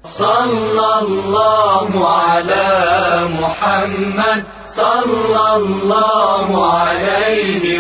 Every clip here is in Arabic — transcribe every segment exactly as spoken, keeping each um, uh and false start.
صلى الله على محمد صلى الله عليه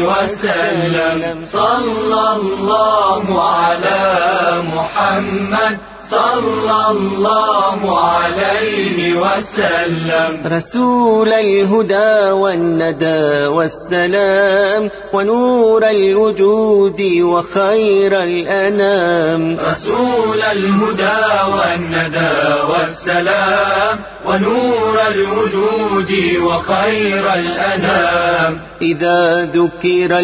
وسلم صلى الله على محمد صلى الله عليه وسلم. رسول الهدى والندى والسلام ونور الوجود وخير الأنام. رسول الهدى والندى والسلام ونور الوجود وخير الأنام. إذا ذكر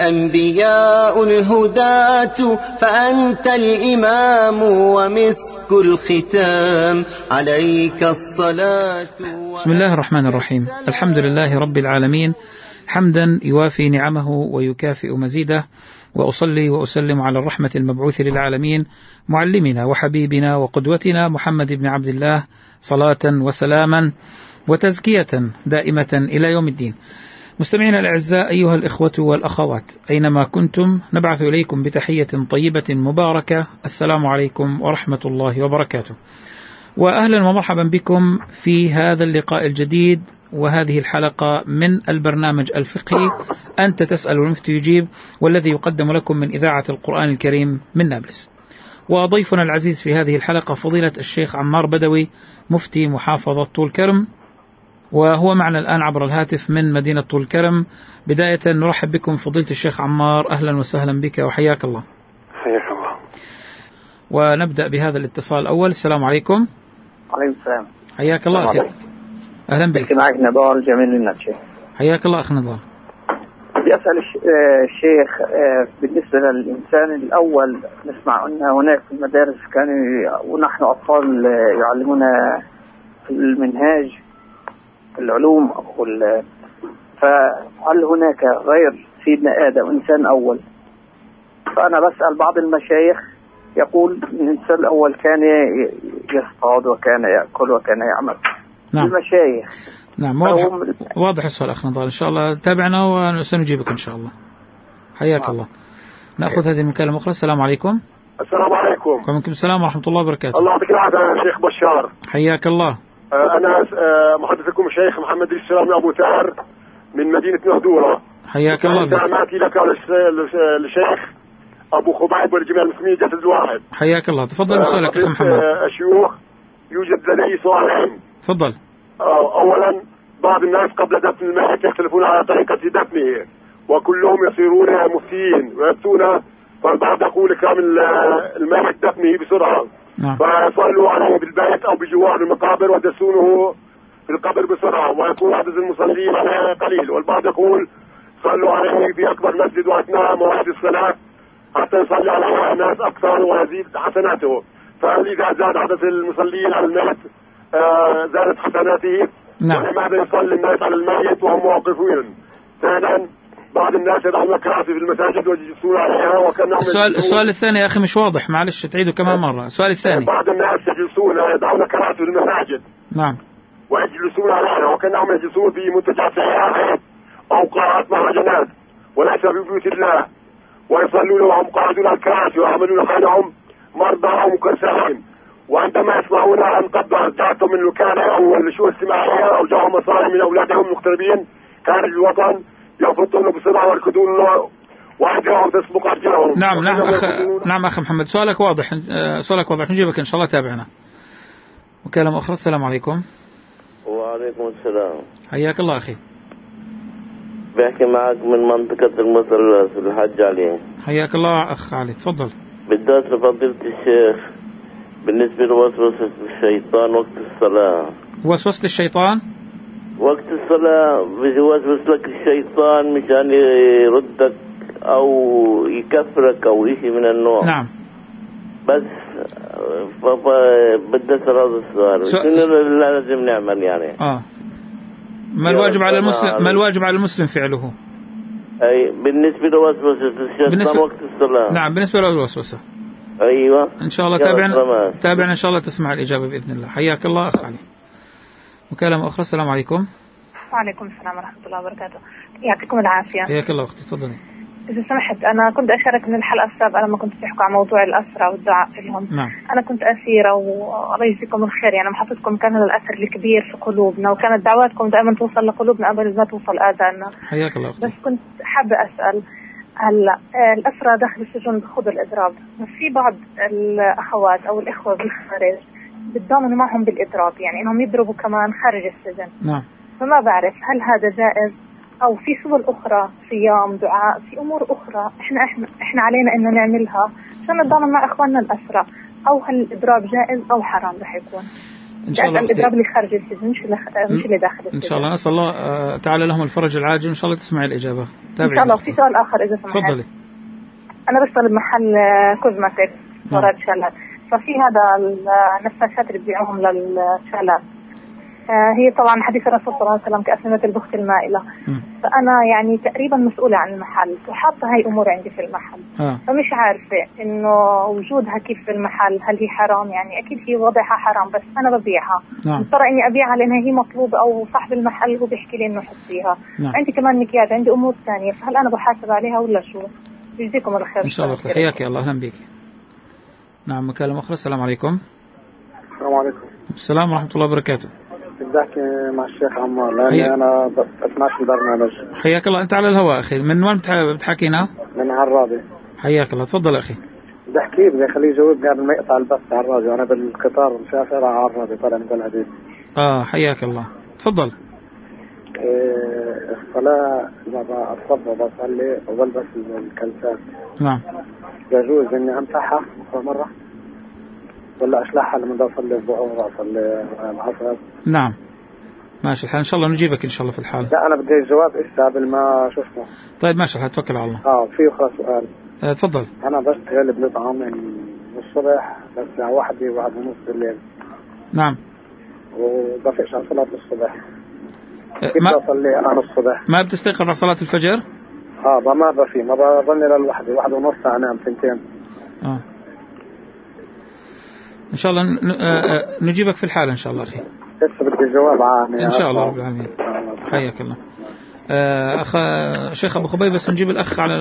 الأنبياء الهداة فأنت الإمام ومسك الختام عليك الصلاة. بسم الله الرحمن الرحيم. الحمد لله رب العالمين حمدا يوافي نعمه ويكافئ مزيده، وأصلي وأسلم على الرحمة المبعوث للعالمين معلمنا وحبيبنا وقدوتنا محمد بن عبد الله صلاة وسلاما وتزكية دائمة إلى يوم الدين. مستمعينا الأعزاء أيها الإخوة والأخوات أينما كنتم، نبعث إليكم بتحية طيبة مباركة، السلام عليكم ورحمة الله وبركاته، وأهلا ومرحبا بكم في هذا اللقاء الجديد وهذه الحلقة من البرنامج الفقهي أنت تسأل والمفتي يجيب، والذي يقدم لكم من إذاعة القرآن الكريم من نابلس. وضيفنا العزيز في هذه الحلقة فضيلة الشيخ عمار بدوي مفتي محافظة طول كرم، وهو معنا الآن عبر الهاتف من مدينة طول كرم. بداية نرحب بكم فضيلة الشيخ عمار، أهلا وسهلا بك وحياك الله. حياك الله. ونبدأ بهذا الاتصال الأول. السلام عليكم. عليكم السلام. حياك الله أخي. أهلا بك. معك نضال جميل النتشي. حياك الله أخ نضال. يسأل الشيخ بالنسبة للإنسان الأول، نسمع أن هناك في المدارس كانوا ونحن أطفال يعلمونا في المنهاج العلوم، فهل هناك غير سيدنا آدم إنسان أول؟ فأنا بسأل بعض المشايخ يقول إن الإنسان الأول كان يصطاد وكان يأكل وكان يعمل. نعم. المشايخ. نعم واضح, واضح السؤال أخ نضال. إن شاء الله تابعنا وسنجيبك إن شاء الله. حياك الله. نأخذ هذه المكالمة أخرى. السلام عليكم. السلام عليكم. وعليكم السلام ورحمة الله وبركاته. الله يعطيك العافية يا شيخ بشار. حياك الله. أنا محدثكم الشيخ محمد السلام أبو تار من مدينة نهدورة. حياك الله. سلاماتي لك للشيخ أبو خبيب والجميع المسلمين جسد الواحد. حياك الله. تفضل بسؤالك أخ محمد. الشيوخ يوجد لدي سؤالين. تفضل. أولا، بعض الناس قبل دفن الميت يختلفون على طريقة دفنه، وكلهم يصيرون مفتيين ويفتون، فالبعض يقول كامل الميت دفنه بسرعة، نعم. فيصلوا عليه بالبيت أو بجوار المقابر ويدسونه في القبر بسرعة، ويكون عدد المصلين عليه قليل، والبعض يقول صلوا عليه في أكبر مسجد وأثناء موعد الصلاة حتى يصلي عليه الناس أكثر ويزيد حسناته. فهل إذا زاد عدد المصلين على الميت آه زادت حسناته؟ نعم. ولماذا يصلي الناس على الميت وهم واقفون؟ ثانيا، بعض الناس يضعون كراسي في المساجد ويجلسون عليها وكانهم السؤال السؤال الثاني يا أخي مش واضح، معلش تعيده كمان مرة. السؤال الثاني. بعض الناس يجلسون يضعون كراسي في المساجد. نعم. ويجلسون عليها وكانهم يجلسون في منتجعات سيارات أو قاعات مهرجانات وليس في بيوت الله، ويصلون وهم قاعدون على الكراسي ويعملون حالهم مرضى أو مكسرين، وعندما يسمعون أن قد رجعتم من الوكالة أو الشؤون الاجتماعية أو جاءوا مصالح من أولادهم المغتربين خارج الوطن يفوتون بسرعة ويركضون وعندهم تسبق أرجلهم. نعم نعم أخ نعم أخ محمد، سؤالك واضح، سؤالك واضح، نجيبك إن شاء الله. تابعنا. مكالمة أخرى. السلام عليكم. وعليكم السلام. حياك الله أخي. بحكي معك من منطقة المثلث الحج علي. حياك الله أخ علي، تفضل. بدأت لفضيلة الشيخ بالنسبة لوسوسة الشيطان وقت الصلاة. وسوسة الشيطان وقت الصلاة بيوسوس لك الشيطان مشان يردك أو يكفرك أو شيء من النوع. نعم. بس بدي أسأل هذا السؤال، شنو اللي لازم نعمل يعني؟ آه. ما الواجب على المسلم ما الواجب على المسلم فعله؟ أي بالنسبة لوسوسة الشيطان بالنسبة... وقت الصلاة. نعم بالنسبة للوسوسة. أيوة إن شاء الله. تابعنا تابعنا إن شاء الله تسمع الإجابة بإذن الله. حياك الله أخ علي. مكالمة أخرى. السلام عليكم. وعليكم السلام ورحمة الله وبركاته. يعطيكم العافية. حياك الله أختي، تفضلي. إذا سمحت أنا كنت أشارك من الحلقة السابقة لما كنت تحكوا عن موضوع الأسرة والدعاء لهم. نعم. أنا كنت أسيرة والله يجزيكم الخير، يعني محطتكم كان هذا الأثر الكبير في قلوبنا، وكانت دعواتكم دائما توصل لقلوبنا قبل ما توصل آذاننا. حياك الله. بس كنت حابة أسأل، هلا الأسرة داخل السجن بخوض الإضراب، بس في بعض الأخوات أو الإخوة بالخارج بتضامنوا معهم بالإضراب، يعني إنهم يضربوا كمان خارج السجن. نعم. فما بعرف هل هذا جائز أو في سبل أخرى، صيام، دعاء، في أمور أخرى إحنا إحنا إحنا علينا إن نعملها عشان نتضامن مع إخواننا الأسرى، أو هل الإضراب جائز أو حرام رح يكون؟ إن شاء الله الإضراب اللي خارج السجن مش مش اللي داخل السجن. إن شاء الله نسأل الله تعالى لهم الفرج العاجل، إن شاء الله تسمعي الإجابة. إن شاء الله. في سؤال آخر إذا سمحت. تفضلي. أنا بشتغل بمحل كوزماتيك وراد شلال، ففي هذا النفاشات اللي بيبيعوهم للشلال، هي طبعا حديث الرسول صلى الله عليه وسلم كأسنمة البخت المائلة. م. فأنا يعني تقريبا مسؤولة عن المحل وحاطة هاي أمور عندي في المحل. آه. فمش عارفة إنه وجودها كيف في المحل، هل هي حرام؟ يعني أكيد هي وضعها حرام، بس أنا ببيعها. نعم. مضطرة إني أبيعها لأنها هي مطلوبة، أو صاحب المحل هو بيحكي لي إنه حطيها. نعم. عندي كمان مكياج، عندي أمور ثانية، فهل أنا بحاسب عليها ولا شو؟ يجزيكم الخير. إن شاء الله. حياك الله، أهلا بك. نعم، مكالمة أخرى. السلام عليكم. السلام عليكم. السلام ورحمة الله وبركاته. بدي احكي مع الشيخ عمار لاني انا بسمعش البرنامج. حياك الله، انت على الهواء اخي. من وين بتحكينا؟ من عرابي. حياك الله، تفضل اخي. بدي احكي بدي اخليه يجاوبني قبل ما يقطع البث على الراديو، انا بالقطار مسافر على عرابي طالع من بلعبيد. اه حياك الله، تفضل. إيه الصلاة لما اتصبى بصلي وبلبس الكلسات. نعم. يجوز اني امسحها مرة ولا اشلحها لما اصلي الظهر واصلي العصر؟ نعم ماشي الحال، ان شاء الله نجيبك ان شاء الله في الحال. لا انا بدي الجواب هسه قبل ما شفته. طيب ماشي الحال، توكل على الله. اه في اخرى سؤال. آه تفضل. انا بشتغل بنطعم من الصبح للساعة واحدة واحد ونص بالليل. نعم. وبفقش على صلاة الصبح. آه كيف ما بصلي انا الصبح؟ ما بتستيقظ على صلاة الفجر؟ اه ما بفي ما بظني للوحدة واحد ونص انام ثنتين. اه إن شاء الله نجيبك في الحالة إن شاء الله أخي. لسه بدي الجواب عني. إن شاء الله رب العالمين. حياك الله. أخ شيخ أبو خبيب، بس نجيب الأخ على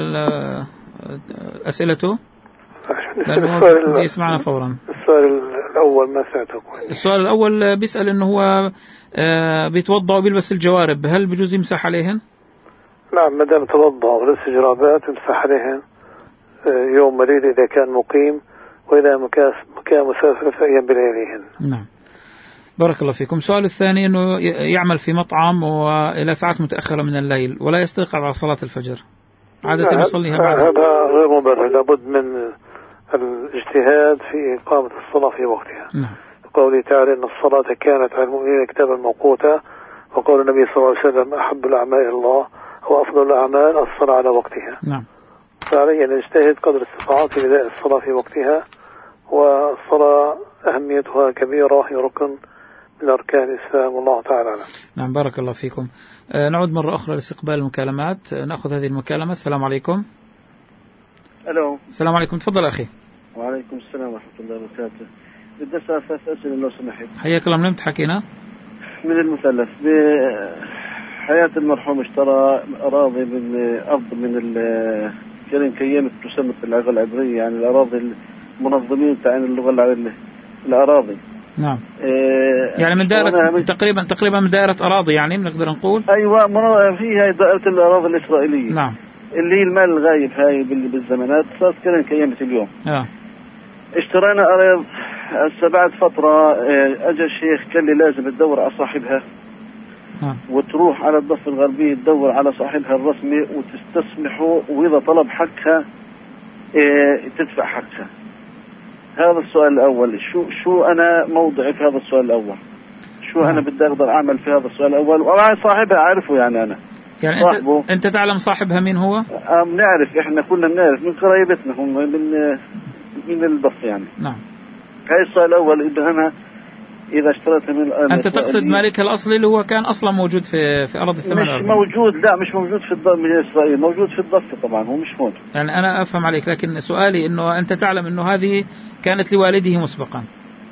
أسئلته لأنه بدي يسمعنا فورا. السؤال الأول ما سمعته كويس. السؤال الأول بيسأل إنه هو بيتوضأ وبيلبس الجوارب، هل بجوز يمسح عليهن؟ نعم، ما دام توضأ ولبس جرابات يمسح عليهن يوم مريض إذا كان مقيم، وإذا مكان مسافر فأيام بلياليهن. نعم بارك الله فيكم. السؤال الثاني أنه يعمل في مطعم وإلى ساعات متأخرة من الليل ولا يستيقظ على صلاة الفجر، عادة يصليها بعد. هذا غير مبرر، لابد من الاجتهاد في إقامة الصلاة في وقتها. نعم. قوله تعالى إن الصلاة كانت على المؤمنين كتابا موقوتا، وقول النبي صلى الله عليه وسلم أحب الأعمال إلى الله وأفضل الأعمال الصلاة على وقتها. نعم. فعليه أن يجتهد قدر استطاعته في بداية الصلاة في وقتها، والصلاة أهميتها كبيرة وهي ركن من أركان الإسلام، والله تعالى أعلم. نعم بارك الله فيكم. آه نعود مرة أخرى لاستقبال المكالمات. آه نأخذ هذه المكالمة. السلام عليكم. ألو. السلام عليكم، تفضل أخي. وعليكم السلام ورحمة الله وبركاته. بدي أسأل ثلاث أسئلة لو سمحت. حياك الله، من وين بتحكينا؟ من المثلث. بحياة المرحوم اشترى أراضي من أرض من كلمة كيمة تسمى في اللغة العبرية، يعني الأراضي المنظمين تعين اللغة العبرية الأراضي. نعم. إيه يعني من دائرة من تقريبا تقريبا من دائرة أراضي، يعني بنقدر نقول. أيوة فيها دائرة الأراضي الإسرائيلية. نعم. اللي هي المال الغايب هاي بالزمانات صارت كلمة كيمة اليوم. آه. اشترينا أراضي هسه بعد فترة أجا الشيخ قال لي لازم تدور على صاحبها. آه. وتروح على الضفة الغربية تدور على صاحبها الرسمي وتستسمحه، وإذا طلب حقها اه تدفع حقها. هذا السؤال الأول. شو شو أنا موضعي في هذا السؤال الأول؟ شو آه. أنا بدي أقدر أعمل في هذا السؤال الأول؟ وأنا صاحبها أعرفه، يعني أنا يعني صاحبه. أنت, أنت تعلم صاحبها مين هو؟ اه بنعرف، إحنا كلنا بنعرف من قرايبتنا، هم من من الضفة يعني. نعم. هاي السؤال الأول. إذا أنا إذا اشتريت من أنت تقصد مالكها الأصلي اللي هو كان أصلا موجود في في أراضي الثمان؟ مش موجود، لا مش موجود في الضفة من إسرائيل، موجود في الضفة طبعا، هو مش موجود. يعني أنا أفهم عليك، لكن سؤالي إنه أنت تعلم إنه هذه كانت لوالده مسبقا.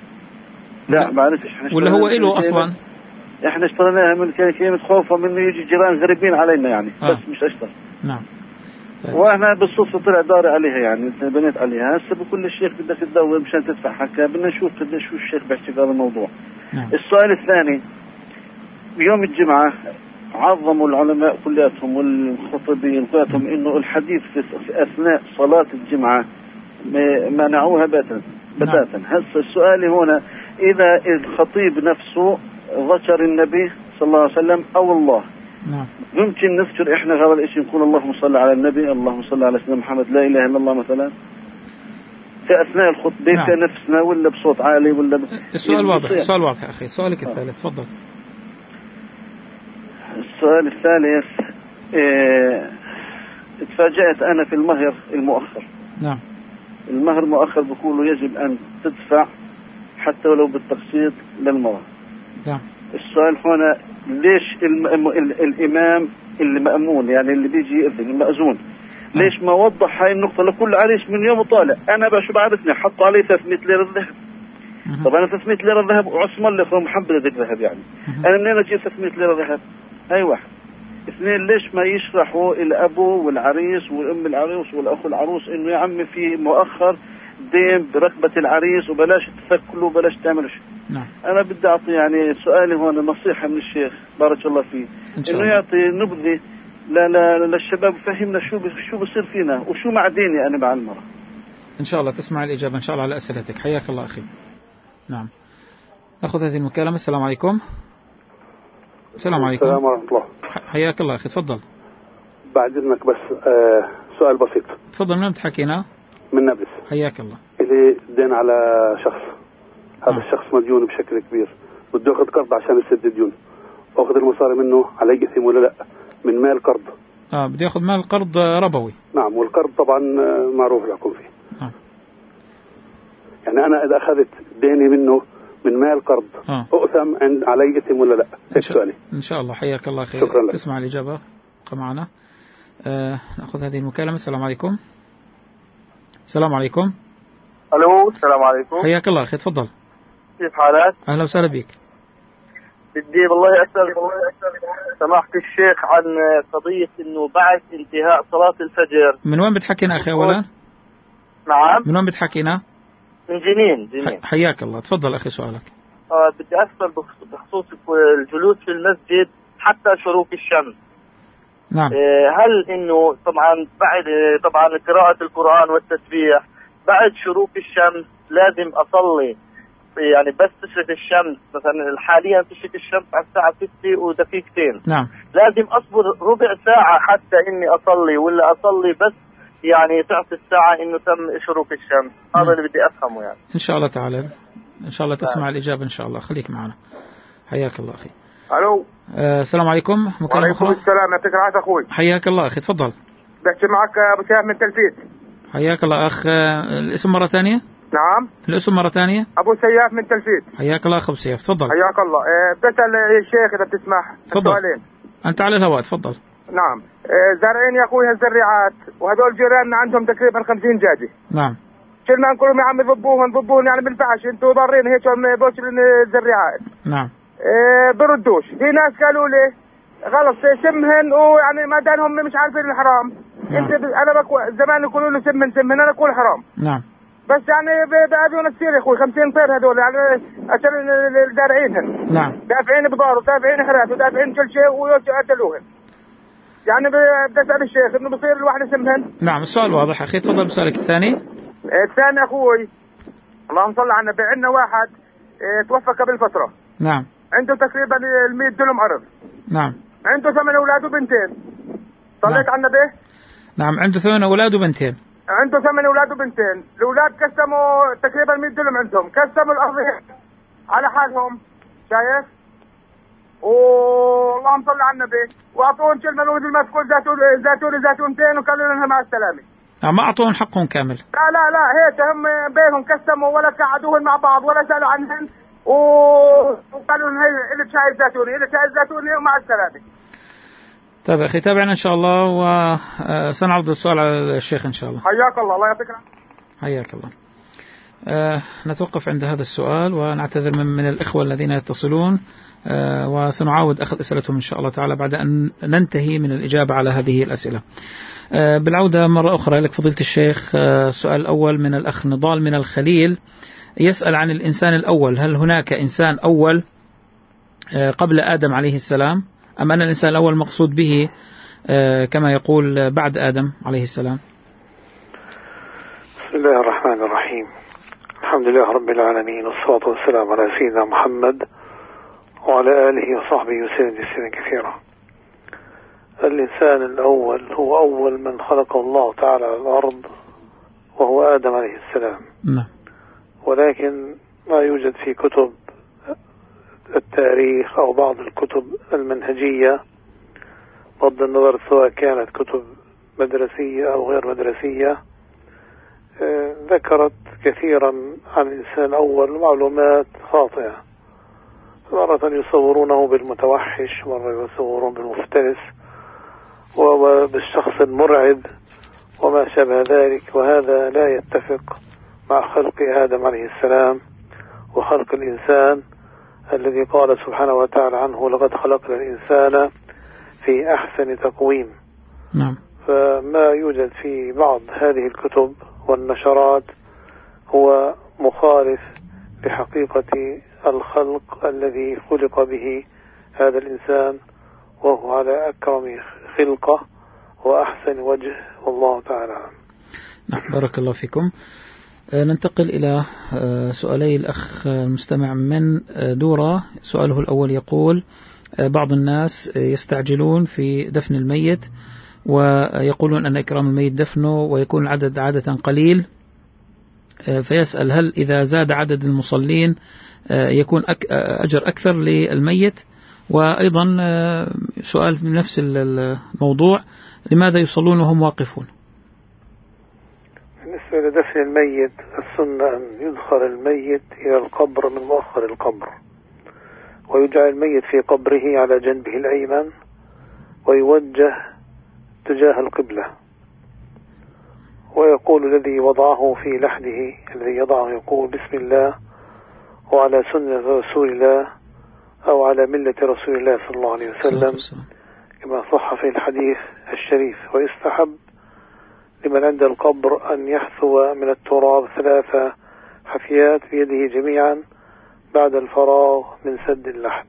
لا ما عرفتش. ولا هو إله أصلا؟ إحنا اشتريناها من كلمة خوفا من يجي جيران غريبين علينا يعني. آه. بس مش أشتر. نعم. طيب. وانا بالصدفه طلع داري عليها، يعني بنيت عليها. هسه بكل الشيخ بدك تدور مشان تدفع حكا، بدنا نشوف قديش شو الشيخ بيحكي بهذا الموضوع. نعم. السؤال الثاني، يوم الجمعه عظموا العلماء كلياتهم والخطيبين كلياتهم انه الحديث في اثناء صلاه الجمعه منعوها بتاتا بتاتا. هسه السؤال هنا، اذا الخطيب نفسه ذكر النبي صلى الله عليه وسلم او الله، نعم، يمكن نذكر احنا هذا الشيء، نقول اللهم صل على النبي، اللهم صل على سيدنا محمد، لا اله الا الله مثلا في اثناء الخطبه، نعم، كنفسنا ولا بصوت عالي ولا ب... السؤال واضح. السؤال واضح يا اخي. سؤالك الثالث تفضل. السؤال الثالث، اه... اتفاجأت انا في المهر المؤخر. نعم. المهر المؤخر بيقولوا يجب ان تدفع حتى ولو بالتقسيط للمرأة. نعم. السؤال هنا، ليش الم... ال... الامام المأمون يعني اللي بيجي يأذن المأذون، ليش ما وضح هاي النقطة لكل عريس من يوم طالع؟ أنا بقى شو بعرفني، حطوا عليه ثلاثمية ليرة ذهب. طب أنا ثلاثمية ليرة ذهب وعصم لك ومحبب لك ذهب، يعني أنا منين أجيب ثلاثمية ليرة ذهب؟ هاي واحد. اثنين، ليش ما يشرحوا الأبو والعريس والأم العروس والأخ العروس إنه يا عمي في مؤخر دين بركبة العريس وبلاش تثكلوا وبلاش تعملوا شيء. نعم. أنا بدي أعطي يعني سؤالي هون نصيحة من الشيخ بارك الله فيه، إنه يعطي نبذة لا لا للشباب، فهمنا شو شو بصير فينا وشو مع ديني أنا مع المرأة. إن شاء الله تسمع الإجابة إن شاء الله على أسئلتك. حياك الله أخي. نعم. نأخذ هذه المكالمة. السلام عليكم. السلام عليكم. السلام ورحمة الله. حياك الله أخي تفضل. بعد إذنك بس آه سؤال بسيط. تفضل. من بتحكينا؟ من نابلس. حياك الله. اللي دين على شخص، هذا آه. الشخص مديون بشكل كبير، بده ياخذ قرض عشان يسدد ديونه، واخذ المصاري منه على إثم ولا لا؟ من مال قرض. اه بده ياخذ مال قرض ربوي. نعم، والقرض طبعا معروف الحكم فيه. آه. يعني أنا إذا أخذت ديني منه من مال قرض آه. أؤثم عند علي إثم ولا لا؟ إن شاء, إن شاء الله. حياك الله خير. شكرا لك. تسمع الإجابة. ابقى معنا. آه نأخذ هذه المكالمة. السلام عليكم. السلام عليكم. ألو السلام عليكم. حياك الله أخي تفضل. كيف حالك؟ أهلا وسهلا بك. بدي والله أسأل سماحة الشيخ عن قضية إنه بعد انتهاء صلاة الفجر. من وين بتحكينا أخي أولا؟ نعم. من وين بتحكينا؟ من جنين. جنين. حياك الله تفضل أخي سؤالك. آه بدي أسأل بخصوص الجلوس في المسجد حتى شروق الشمس. نعم. آه هل إنه طبعا بعد طبعا قراءة القرآن والتسبيح بعد شروق الشمس لازم أصلي، يعني بس تشرق الشمس مثلا حاليا تشرق الشمس على الساعة ستة ودقيقتين. نعم. لازم أصبر ربع ساعة حتى إني أصلي، ولا أصلي بس يعني تعطي الساعة إنه تم شروق الشمس؟ هذا نعم. اللي بدي أفهمه يعني. إن شاء الله تعالى إن شاء الله تسمع نعم. الإجابة إن شاء الله. خليك معنا. حياك الله أخي. ألو. آه السلام عليكم. وعليكم السلام. يعطيك العافية أخوي. حياك الله أخي تفضل. بحكي معك أبو سياف من تلفيت. حياك الله أخ. الاسم مرة ثانية؟ نعم. الاسم مرة ثانية؟ أبو سياف من تلفيت. حياك الله أخ أبو سياف تفضل. حياك الله. أه بسأل الشيخ إذا بتسمح. تفضل. أنت على الهواء تفضل. نعم. أه زارعين يا أخوي هالزريعات، وهذول جيراننا عندهم تقريبا خمسين جاجة. نعم. كل ما نقول يا عم ضبوهم ضبوهم يعني بالفعش انتوا ضارين هيك بوش الزريعات. نعم. أه بردوش. في ناس قالوا لي غلط سمهن، ويعني ما دانهم مش عارفين الحرام. نعم. انت انا بكو زمان يقولوا له سمن سمن، انا اقول حرام. نعم. بس يعني بأذون السير يا اخوي خمسين طير هذول يعني عشان الزارعينهن. نعم. دافعين بضار ودافعين حرات ودافعين كل شيء ويقتلوهن. يعني بدي اسال الشيخ انه بصير الواحد يسمهن. نعم السؤال واضح اخي تفضل بسؤالك الثاني. الثاني اخوي اللهم صل على النبي، عندنا واحد اه توفى قبل فتره. نعم. عنده تقريبا المية دلم أرض. نعم. عنده ثمان أولاد وبنتين. صليت نعم. على النبي. نعم عنده ثمان أولاد وبنتين. عنده ثمان أولاد وبنتين، الأولاد قسموا تقريبا مية دلم عندهم، قسموا الأرض على حالهم، شايف؟ واللهم صل على النبي، وأعطوهم كلمة مثل ما تقول زيتون زيتون زيتونتين وقالوا لهم مع السلامة. ما أعطوهم حقهم كامل. لا لا لا هيك هم بينهم قسموا ولا قعدوهم مع بعض ولا سألوا عنهم وقالوا لهم هي اللي شايف زيتوني اللي شايف زيتوني ومع السلامة. طيب أخي تابعنا إن شاء الله وسنعرض السؤال على الشيخ إن شاء الله. حياك الله، الله يعطيك العافية. حياك الله. آه نتوقف عند هذا السؤال ونعتذر من, من الإخوة الذين يتصلون آه وسنعاود أخذ أسئلتهم إن شاء الله تعالى بعد أن ننتهي من الإجابة على هذه الأسئلة. بالعودة مرة أخرى لك فضيلة الشيخ، السؤال الأول من الأخ نضال من الخليل يسأل عن الإنسان الأول، هل هناك إنسان أول قبل آدم عليه السلام، أم أن الإنسان الأول مقصود به كما يقول بعد آدم عليه السلام؟ بسم الله الرحمن الرحيم، الحمد لله رب العالمين، والصلاة والسلام على سيدنا محمد وعلى آله وصحبه وسلم تسليما كثيرا. الإنسان الأول هو أول من خلقه الله تعالى على الأرض وهو آدم عليه السلام. نعم. ولكن ما يوجد في كتب التاريخ أو بعض الكتب المنهجية بغض النظر سواء كانت كتب مدرسية أو غير مدرسية ذكرت كثيرا عن الإنسان الأول معلومات خاطئة، مرة يصورونه بالمتوحش، مرة يصورون بالمفترس وبالشخص المرعب وما شابه ذلك، وهذا لا يتفق مع خلق آدم عليه السلام وخلق الإنسان الذي قال سبحانه وتعالى عنه لقد خلقنا الإنسان في أحسن تقويم. نعم. فما يوجد في بعض هذه الكتب والنشرات هو مخالف لحقيقة الخلق الذي خلق به هذا الإنسان، وهو على أكرم خلقه وأحسن وجه، والله تعالى. نعم، بارك الله فيكم. ننتقل إلى سؤالي الأخ المستمع من دورة. سؤاله الأول يقول: بعض الناس يستعجلون في دفن الميت ويقولون أن إكرام الميت دفنه ويكون العدد عادة قليل، فيسأل هل إذا زاد عدد المصلين يكون أجر أكثر للميت؟ وأيضا سؤال من نفس الموضوع: لماذا يصلون وهم واقفون؟ بالنسبة لدفن الميت السنة أن يدخل الميت إلى القبر من مؤخر القبر، ويجعل الميت في قبره على جنبه الأيمن ويوجه تجاه القبلة، ويقول الذي وضعه في لحده الذي يضعه يقول بسم الله وعلى سنة رسول الله أو على ملة رسول الله صلى الله عليه وسلم كما صح في الحديث الشريف. ويستحب لمن عند القبر أن يحثو من التراب ثلاثة حثيات بيده جميعا بعد الفراغ من سد اللحد.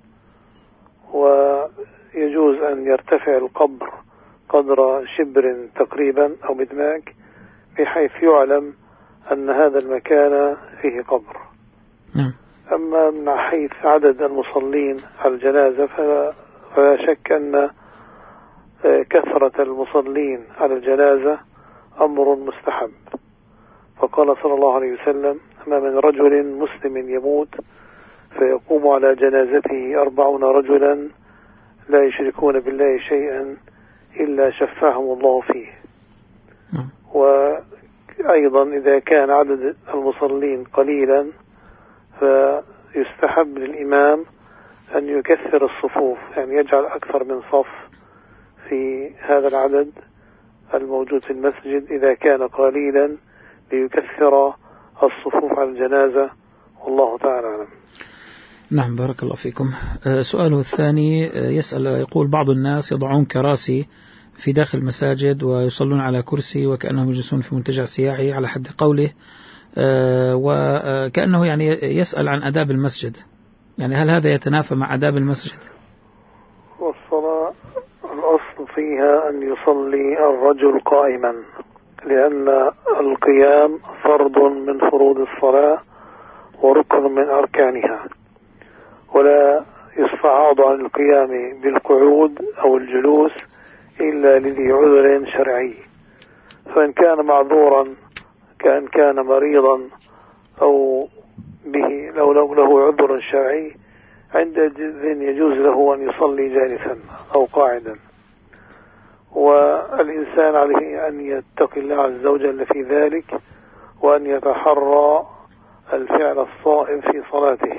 ويجوز أن يرتفع القبر قدر شبر تقريبا أو مدماك بحيث يعلم أن هذا المكان فيه قبر. أما من حيث عدد المصلين على الجنازة فلا شك أن كثرة المصلين على الجنازة أمر مستحب، فقال صلى الله عليه وسلم: ما من رجل مسلم يموت فيقوم على جنازته أربعون رجلا لا يشركون بالله شيئا إلا شفعهم الله فيه. وأيضا إذا كان عدد المصلين قليلا فيستحب للإمام أن يكثر الصفوف، يعني يجعل أكثر من صف في هذا العدد الموجود في المسجد إذا كان قليلا ليكثر الصفوف على الجنازة، والله تعالى أعلم. نعم، بارك الله فيكم. سؤاله الثاني يسأل يقول: بعض الناس يضعون كراسي في داخل المساجد ويصلون على كرسي وكأنهم يجلسون في منتجع سياحي على حد قوله، وكأنه يعني يسأل عن آداب المسجد، يعني هل هذا يتنافى مع آداب المسجد؟ والصلاة الأصل فيها أن يصلي الرجل قائما، لأن القيام فرض من فروض الصلاة وركن من أركانها، ولا يستعاض عن القيام بالقعود أو الجلوس إلا لذي عذر شرعي. فإن كان معذورا كأن كان مريضا أو به لو له عذر شرعي عندئذ يجوز له أن يصلي جالسا أو قاعدا. والإنسان عليه أن يتقي الله عز وجل في ذلك، وأن يتحرى الفعل الصائب في صلاته،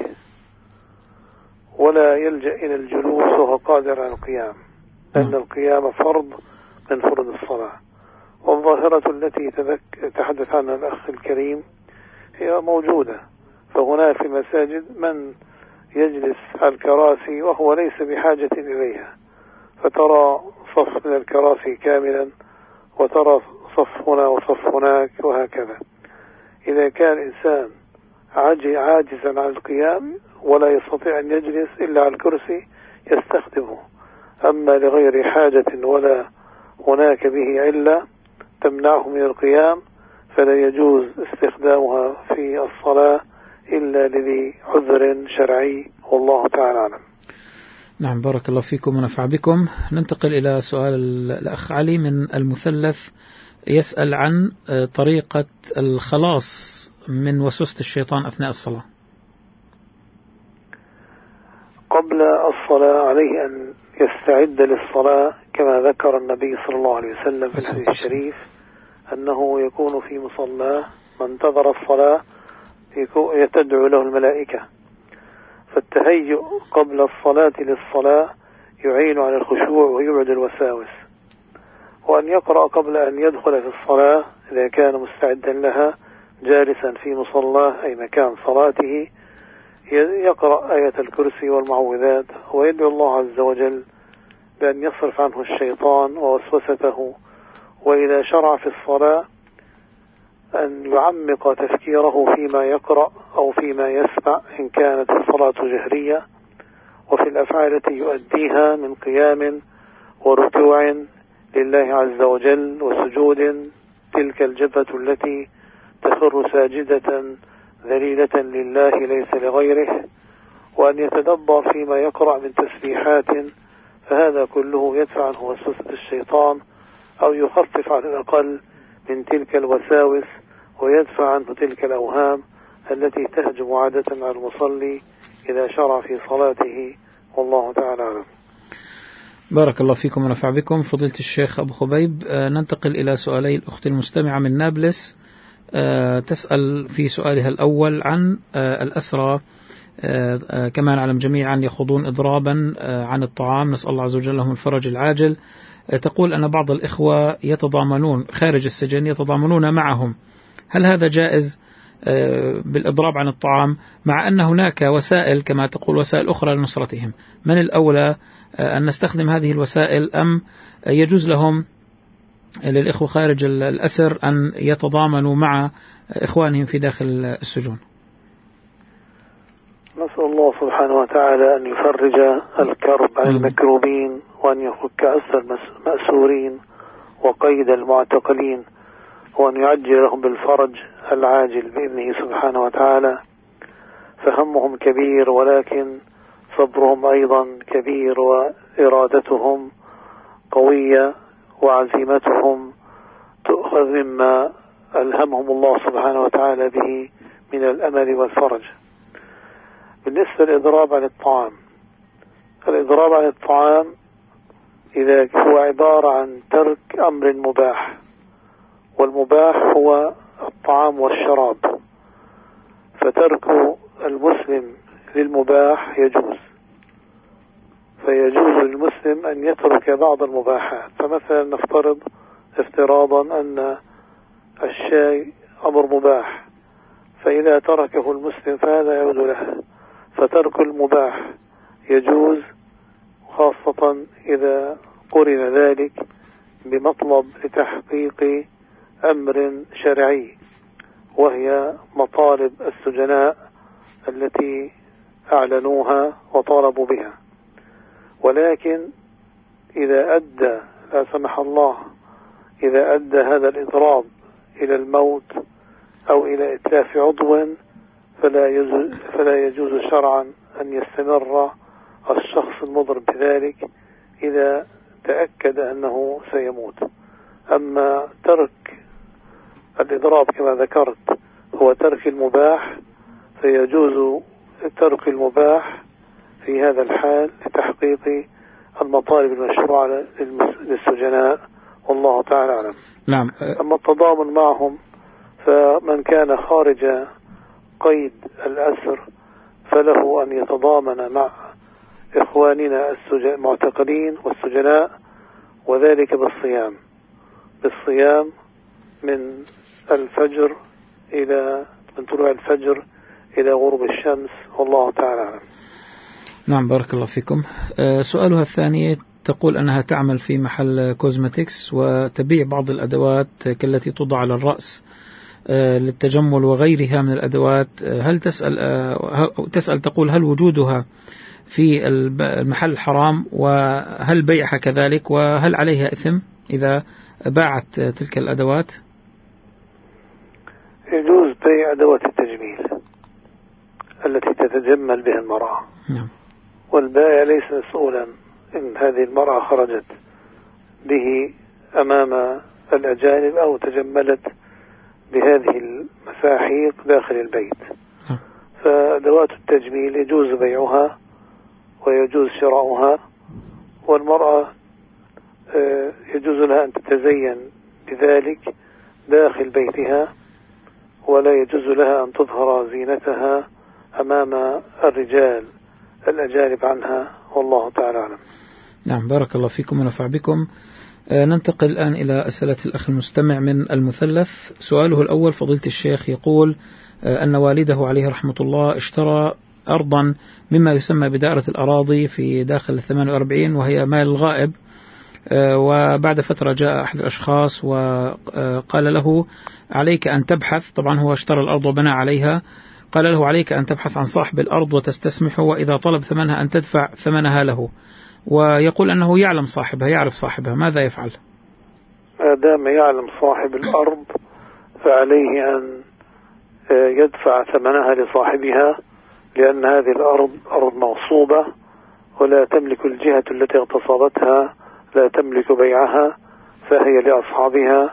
ولا يلجأ إلى الجلوس وهو قادر على القيام، لأن القيام فرض من فرض الصلاة. والظاهرة التي تحدث عنها الأخ الكريم هي موجودة، فهنا في المساجد من يجلس على الكراسي وهو ليس بحاجة إليها، فترى صف من الكراسي كاملا وترى صف هنا وصف هناك وهكذا. إذا كان إنسان عاجزا عن القيام ولا يستطيع أن يجلس إلا على الكرسي يستخدمه، أما لغير حاجة ولا هناك به علة تمنعه من القيام فلا يجوز استخدامها في الصلاة إلا لذي عذر شرعي، والله تعالى أعلم. نعم، بارك الله فيكم ونفع بكم. ننتقل إلى سؤال الأخ علي من المثلث، يسأل عن طريقة الخلاص من وسوسة الشيطان أثناء الصلاة. قبل الصلاة عليه أن يستعد للصلاة كما ذكر النبي صلى الله عليه وسلم في الحديث الشريف أنه يكون في مصلاه من انتظر الصلاة يتدعو له الملائكة، فالتهيؤ قبل الصلاة للصلاة يعين على الخشوع ويبعد الوساوس، وأن يقرأ قبل أن يدخل في الصلاة إذا كان مستعدا لها جالسا في مصلاه أي مكان صلاته يقرأ آية الكرسي والمعوذات ويدعو الله عز وجل بأن يصرف عنه الشيطان ووسوسته، وإذا شرع في الصلاة أن يعمق تفكيره فيما يقرأ أو فيما يسمع إن كانت الصلاة جهرية، وفي الأفعال التي يؤديها من قيام وركوع لله عز وجل وسجود، تلك الجبهة التي تخر ساجدة ذليلة لله ليس لغيره، وأن يتدبر فيما يقرأ من تسبيحات، فهذا كله يدفع عنه وسوسة الشيطان أو يخفف على الأقل من تلك الوساوس ويدفع عنه تلك الأوهام التي تهجم عادة على المصلي إذا شرع في صلاته، والله تعالى أعلم. بارك الله فيكم ونفع بكم. فضيلة الشيخ أبو خبيب، ننتقل إلى سؤالي الأخت المستمعة من نابلس، تسأل في سؤالها الأول عن الأسرى كما نعلم جميعا يخوضون إضرابا عن الطعام، نسأل الله عز وجل لهم الفرج العاجل. تقول أن بعض الإخوة يتضامنون خارج السجن يتضامنون معهم، هل هذا جائز بالإضراب عن الطعام مع أن هناك وسائل كما تقول وسائل أخرى لنصرتهم؟ من الأولى أن نستخدم هذه الوسائل أم يجوز لهم للإخوة خارج الأسر أن يتضامنوا مع إخوانهم في داخل السجون؟ نسأل الله سبحانه وتعالى أن يفرج الكرب عن المكروبين وأن يفك أسر المأسورين وقيد المعتقلين وأن يعجل لهم بالفرج العاجل بإذنه سبحانه وتعالى. فهمهم كبير ولكن صبرهم أيضا كبير وإرادتهم قوية وعزيمتهم تؤخذ مما ألهمهم الله سبحانه وتعالى به من الأمل والفرج. بالنسبة للإضراب عن الطعام، الإضراب عن الطعام إذا هو عبارة عن ترك أمر مباح، والمباح هو الطعام والشراب، فترك المسلم للمباح يجوز، فيجوز للمسلم أن يترك بعض المباحات. فمثلا نفترض افتراضا أن الشاي أمر مباح، فإذا تركه المسلم فهذا يعود له، فترك المباح يجوز، خاصة إذا قرن ذلك بمطلب لتحقيق أمر شرعي وهي مطالب السجناء التي أعلنوها وطالبوا بها. ولكن إذا أدى لا سمح الله إذا أدى هذا الإضراب إلى الموت أو إلى إتلاف عضو فلا يجوز, فلا يجوز شرعا أن يستمر الشخص المضرب بذلك إذا تأكد أنه سيموت. أما ترك الإضراب كما ذكرت هو ترك المباح، فيجوز ترك المباح في هذا الحال لتحقيق المطالب المشروعة للسجناء، والله تعالى أعلم. نعم. أما التضامن معهم فمن كان خارج قيد الأسر فله أن يتضامن مع إخواننا المعتقلين والسجناء، وذلك بالصيام بالصيام من الفجر إلى من طلوع الفجر إلى غروب الشمس، والله تعالى أعلم. نعم، بارك الله فيكم. سؤالها الثاني تقول أنها تعمل في محل كوزمتكس وتبيع بعض الأدوات كالتي توضع على الرأس للتجمل وغيرها من الأدوات. هل تسأل تسأل تقول هل وجودها في المحل حرام، وهل بيعها كذلك، وهل عليها إثم إذا باعت تلك الأدوات؟ يجوز بيع أدوات التجميل التي تتجمل بها المرأة. نعم. والبائع ليس مسؤولا إن هذه المرأة خرجت به أمام الأجانب أو تجملت بهذه المساحيق داخل البيت. نعم. فأدوات التجميل يجوز بيعها ويجوز شراؤها، والمرأة يجوز لها أن تتزين بذلك داخل بيتها، ولا يجوز لها أن تظهر زينتها أمام الرجال الأجانب عنها، والله تعالى أعلم. نعم، بارك الله فيكم ونفع بكم. ننتقل الآن إلى أسئلة الأخ المستمع من المثلث. سؤاله الأول: فضيلة الشيخ، يقول أن والده عليه رحمة الله اشترى أرضا مما يسمى بدائرة الأراضي في داخل الثمان وأربعين، وهي مال الغائب، وبعد فترة جاء أحد الأشخاص وقال له عليك أن تبحث، طبعا هو اشترى الأرض وبنى عليها، قال له عليك أن تبحث عن صاحب الأرض وتستسمحه، وإذا طلب ثمنها أن تدفع ثمنها له، ويقول أنه يعلم صاحبها يعرف صاحبها، ماذا يفعل؟ ما دام يعلم صاحب الأرض فعليه أن يدفع ثمنها لصاحبها، لأن هذه الأرض أرض مغصوبة ولا تملك الجهة التي اغتصبتها، لا تملك بيعها، فهي لأصحابها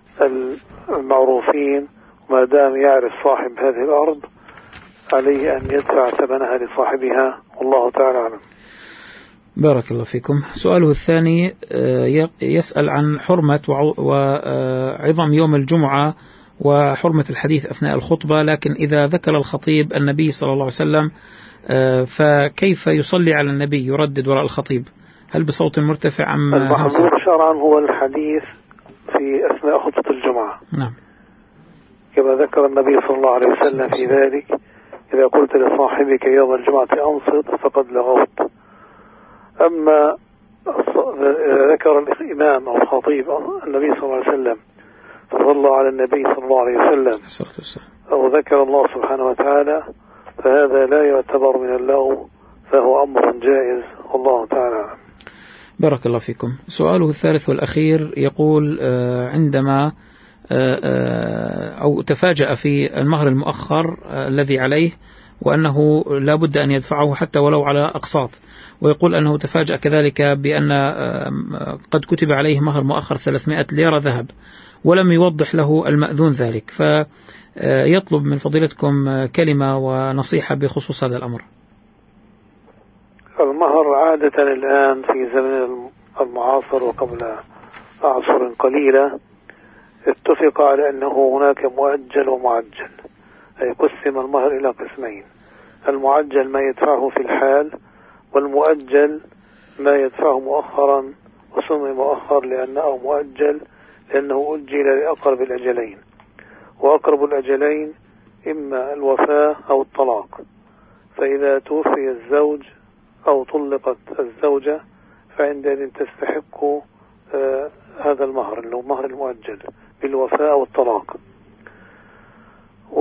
المعروفين. ما دام يعرف صاحب هذه الأرض عليه أن يدفع ثمنها لصاحبها، والله تعالى أعلم. بارك الله فيكم. سؤاله الثاني يسأل عن حرمة وعظم يوم الجمعة وحرمة الحديث أثناء الخطبة، لكن إذا ذكر الخطيب النبي صلى الله عليه وسلم فكيف يصلي على النبي يردد وراء الخطيب؟ هل بصوت مرتفع أم المحظور شرعا هو الحديث في أثناء خطبة الجمعة؟ نعم، كما ذكر النبي صلى الله عليه وسلم في ذلك: إذا قلت لصاحبك يوم الجمعة أنصت فقد لغوت. أما إذا ذكر الإمام أو الخطيب النبي صلى الله عليه وسلم فصلى على النبي صلى الله عليه وسلم أو ذكر الله سبحانه وتعالى، فهذا لا يعتبر من اللغو، فهو أمر جائز، والله تعالى. بارك الله فيكم. سؤاله الثالث والأخير يقول عندما أو تفاجأ في المهر المؤخر الذي عليه وأنه لا بد أن يدفعه حتى ولو على أقساط، ويقول أنه تفاجأ كذلك بأن قد كتب عليه مهر مؤخر ثلاثمائة ليرة ذهب، ولم يوضح له المأذون ذلك، فيطلب من فضيلتكم كلمة ونصيحة بخصوص هذا الأمر. المهر عادة الآن في زمن المعاصر وقبل أعصر قليلة اتفق على أنه هناك مؤجل ومعجل، أي قسم المهر إلى قسمين: المعجل ما يدفعه في الحال، والمؤجل ما يدفعه مؤخرا، وسمي مؤخر لأنه أو مؤجل لأنه أجل لأقرب الأجلين، وأقرب الأجلين إما الوفاة أو الطلاق. فإذا توفي الزوج أو طلقت الزوجة فعندئذ تستحق آه هذا المهر اللي هو مهر المؤجل بالوفاة أو الطلاق. و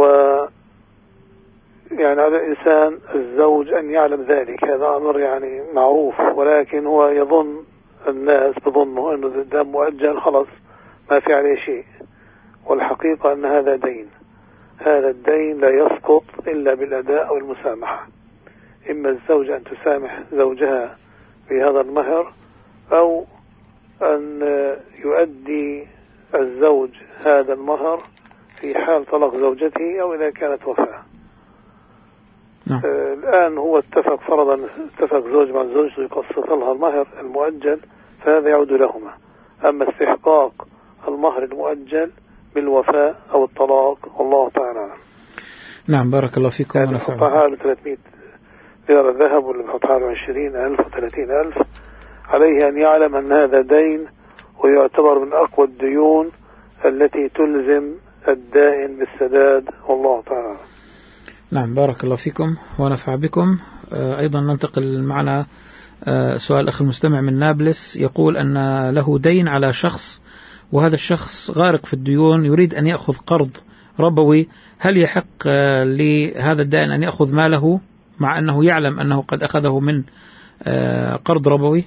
يعني على الإنسان الزوج أن يعلم ذلك، هذا أمر يعني معروف، ولكن هو يظن، الناس بظنه أنه ده مؤجل خلاص ما في عليه شيء، والحقيقة أن هذا دين. هذا الدين لا يسقط إلا بالأداء أو المسامحة، إما الزوجة أن تسامح زوجها بهذا المهر، أو أن يؤدي الزوج هذا المهر في حال طلاق زوجته أو إذا كانت وفاة. نعم. آه الآن هو اتفق، فرضا اتفق زوج مع زوجته يقسط لها المهر المؤجل، فهذا يعود لهما. أما استحقاق المهر المؤجل بالوفاة أو الطلاق، والله تعالى. نعم، بارك الله فيكم. يعني نحطها له ثلاثمائة ليرة ذهب ولا نحطها له عشرين ألف وثلاثين ألف، عليه أن يعلم أن هذا دين، ويعتبر من أقوى الديون التي تلزم الدائن بالسداد، والله تعالى. نعم، بارك الله فيكم ونفع بكم. أيضا ننتقل معنا سؤال أخي المستمع من نابلس يقول أن له دين على شخص، وهذا الشخص غارق في الديون يريد أن يأخذ قرض ربوي، هل يحق لهذا الدائن أن يأخذ ماله مع أنه يعلم أنه قد أخذه من قرض ربوي؟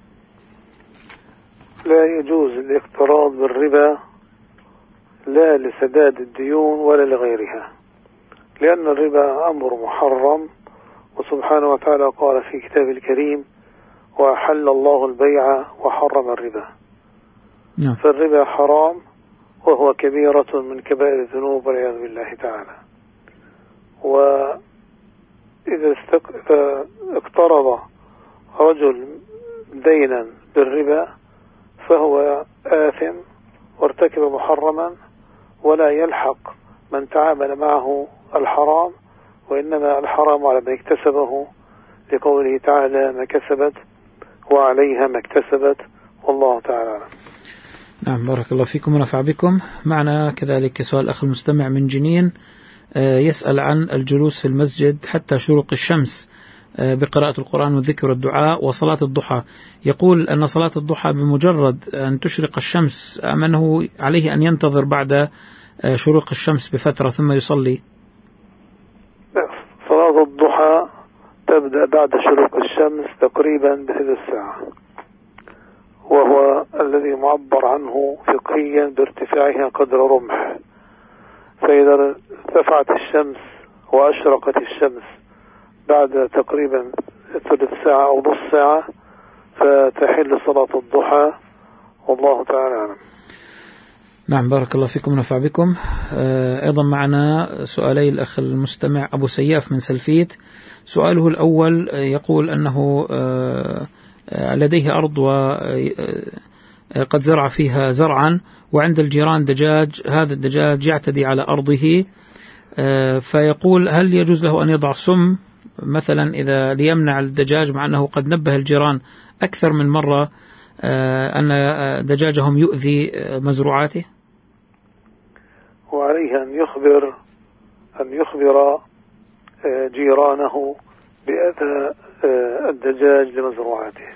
لا يجوز الاقتراض بالربا لا لسداد الديون ولا لغيرها، لأن الربا أمر محرم، وسبحانه وتعالى قال في كتابه الكريم: وأحل الله البيع وحرم الربا. نعم. فالربا حرام وهو كبيرة من كبائر الذنوب والعياذ بالله تعالى. وإذا اقترض رجل دينا بالربا فهو آثم وارتكب محرما، ولا يلحق من تعامل معه الحرام، وإنما الحرام على ما اكتسبه، لقوله تعالى: ما كسبت وعليها ما اكتسبت، والله تعالى. نعم، بارك الله فيكم ونفع بكم. معنا كذلك سؤال أخ المستمع من جنين يسأل عن الجلوس في المسجد حتى شروق الشمس بقراءة القرآن والذكر والدعاء وصلاة الضحى. يقول أن صلاة الضحى بمجرد أن تشرق الشمس أم أنه عليه أن ينتظر بعد شروق الشمس بفترة ثم يصلي؟ صلاة الضحى تبدأ بعد شروق الشمس تقريبا بثلث ساعة، وهو الذي معبر عنه فقهيا بارتفاعها قدر رمح. فإذا ارتفعت الشمس وأشرقت الشمس بعد تقريبا ثلث ساعة أو نصف ساعة فتحل صلاة الضحى، والله تعالى أعلم. نعم، بارك الله فيكم ونفع بكم. أيضا معنا سؤالي الأخ المستمع أبو سياف من سلفيت. سؤاله الأول يقول أنه لديه أرض وقد زرع فيها زرعا، وعند الجيران دجاج، هذا الدجاج يعتدي على أرضه، فيقول هل يجوز له أن يضع سم مثلا إذا ليمنع الدجاج، مع أنه قد نبه الجيران أكثر من مرة أن دجاجهم يؤذي مزروعاته؟ وعليه أن يخبر أن يخبر جيرانه بأذى الدجاج لمزروعاته.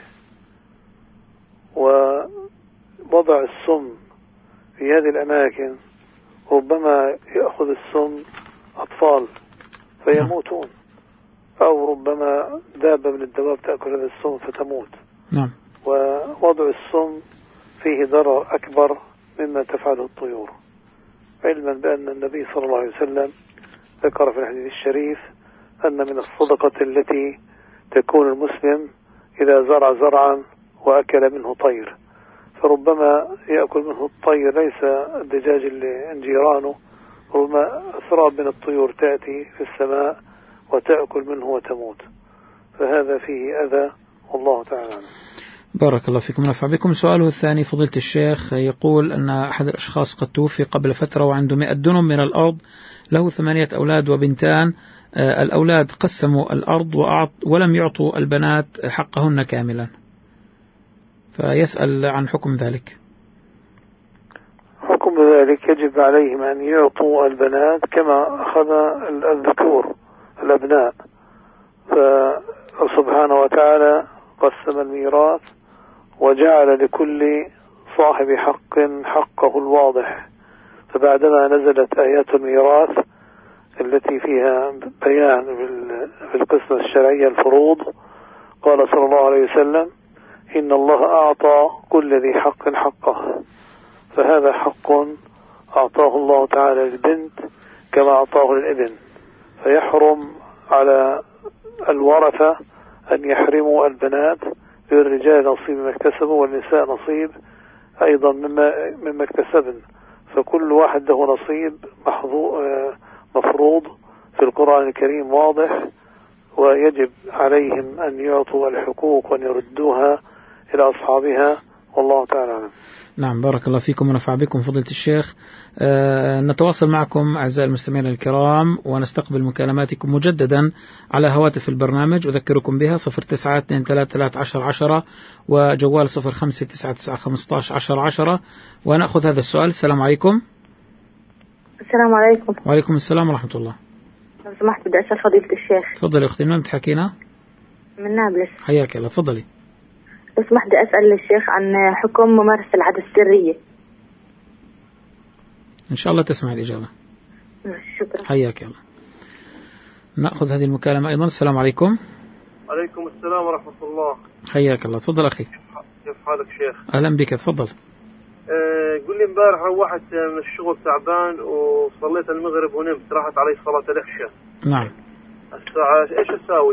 ووضع السم في هذه الأماكن ربما يأخذ السم أطفال فيموتون، أو ربما دابة من الدواب تأكل هذا السم فتموت. نعم. ووضع السم فيه ضرر أكبر مما تفعله الطيور، علما بأن النبي صلى الله عليه وسلم ذكر في الحديث الشريف أن من الصدقة التي تكون المسلم إذا زرع زرعا وأكل منه طير، فربما يأكل منه الطير ليس الدجاج اللي جيرانه، ربما أسراب من الطيور تأتي في السماء وتأكل منه وتموت، فهذا فيه أذى، والله تعالى. بارك الله فيكم ونفع بكم. سؤاله الثاني فضيلة الشيخ يقول أن أحد الأشخاص قد توفي قبل فترة وعنده مئة دنم من الأرض، له ثمانية أولاد وبنتان، الأولاد قسموا الأرض وأعط ولم يعطوا البنات حقهن كاملا، فيسأل عن حكم ذلك. حكم ذلك يجب عليهم أن يعطوا البنات كما أخذ الذكور الأبناء، فسبحانه وتعالى قسم الميراث وجعل لكل صاحب حق حقه الواضح. فبعدما نزلت آيات الميراث التي فيها بيان في القسمة الشرعية الفروض، قال صلى الله عليه وسلم: إن الله أعطى كل ذي حق حقه، فهذا حق أعطاه الله تعالى للبنت كما أعطاه للابن، فيحرم على الورثة أن يحرموا البنات، للرجال نصيب مما اكتسبوا والنساء نصيب أيضا مما, مما اكتسبن، فكل واحد له نصيب مفروض في القرآن الكريم واضح، ويجب عليهم أن يعطوا الحقوق وأن يردوها إلى أصحابها، والله تعالى أعلم. نعم، بارك الله فيكم ونفع بكم فضيلة الشيخ. أه نتواصل معكم أعزائي المستمعين الكرام ونستقبل مكالماتكم مجددا على هواتف البرنامج، أذكركم بها صفر تسعة اثنين ثلاثة ثلاثة عشر عشرة وجوال صفر خمسة تسعة تسعة خمسة عشر عشر عشرة. ونأخذ هذا السؤال. السلام عليكم. السلام عليكم. وعليكم السلام ورحمة الله. لو سمحت بدي أسأل فضيلة الشيخ. تفضل أختي، من تحكينا؟ من نابلس. حياك الله، تفضلي. اسمح بدي أسأل الشيخ عن حكم ممارسة العادة السرية. إن شاء الله تسمع الإجابة. شكرا. حياك الله. نأخذ هذه المكالمة أيضا. السلام عليكم. عليكم السلام ورحمة الله. حياك الله، تفضل أخي. كيف حالك شيخ؟ أهلا بك، تفضل. أه قل لي امبارح روحت من الشغل تعبان وصليت المغرب ونمت، راحت علي صلاة العشاء. نعم. الساعة ايش اساوي؟